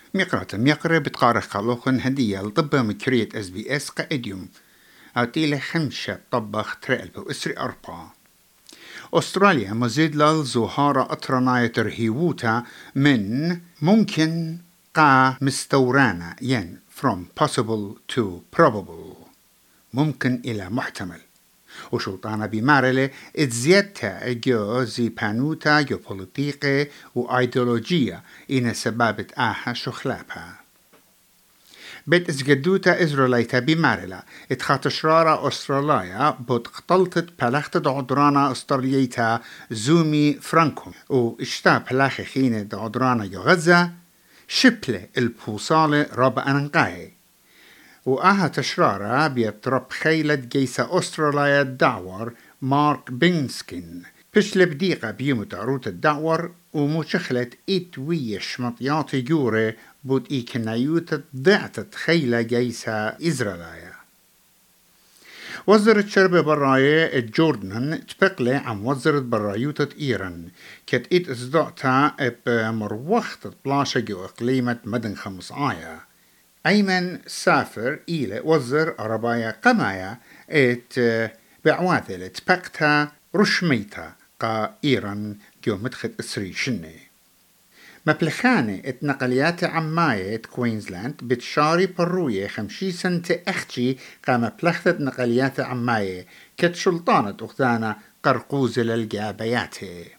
ميقرة بتقارخ خلوخن هدية لطبة مكرية SBS قائديوم أو تيلة خمسة طبخ ترقل بأسري أربعة. أستراليا مزيد للزهارة أطرناية ترهيوتا من ممكن قا مستورانا ين from possible to probable ممكن إلى محتمل وشلطانة بمارلة اتزيادتا جو زي بانوتا جو بوليتيقي وإيديولوجية إن سبابت آها شخلابها بيت ازجدوتا إزراليتا بمارلة اتخاتشرارا أستراليا بوت قتلتت بلختت عدرانا أستراليتا زومي فرانكو واشتا بلاخي خينة عدرانا يو غزة شبلة البوصالة رابع أنقاي وآها تشرارا بيترب خيلة جيسة أستراليا الدعور مارك بينسكين بشل بديقة بيموت عروت الدعور ومشخلت ويش مطياتي جوري بود كنايوت ضعتت خيلة جيسة إزرائيلية. وزارة شرب براية جوردن تبقلي عن وزارة برايوتة إيران كت إصدعتها بمروخت بلاشة جو إقليمة مدن خمس آية. أيمن سافر إلى وزر أربايا قمايا بعواثلة تبقتها رشميتا قا إيران جو مدخل إسري شني. مبلخانة اتنقليات عماية كوينزلاند بتشاري بروية 50 سنة أختي قام بلخت نقليات عماية كت سلطانة أختانا قرقوز للجابيات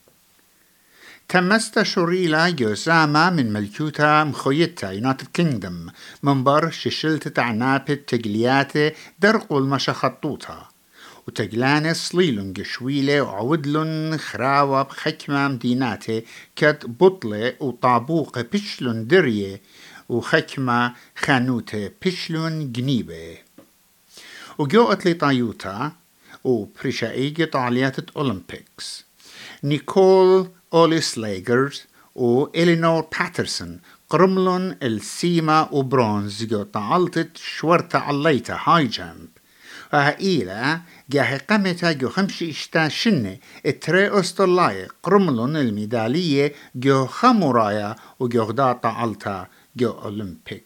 تمست شوريلا جوزاما من ملكوتا مخويتا يونايتد كينجدم منبر ششلتة عنابة تقليات درقو المشخطوطة وتقلان صليلن قشويلة وعودلن خراوة بخكمة مديناتي كد بطلة وطابوق بشلن درية وخكمة خانوتة بشلن جنيبة وجوءت لطايوتا وبرشائيجة طاليات أولمبيكس نيكول أوليسليغرز وإلينور باترسون قرملن السيما وبرونز جو تعلتت شورتا عليتا هاي جامب وهائيلا جاهي قمتا جو 5 شنة اتري أسترلاي قرملن الميدالية جو خمورايا وجو غداتا علتا جو أولمبيك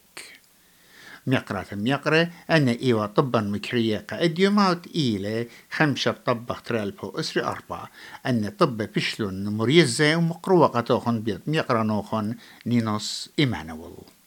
ميقرة أن إيوا طبا مكرية قائديومات إيلة 5 طبخ ترالبو أسري 4 أن طب بشلون مريزة ومقروقة توخن بيت ميقرة نوخن نينوس إيمانويل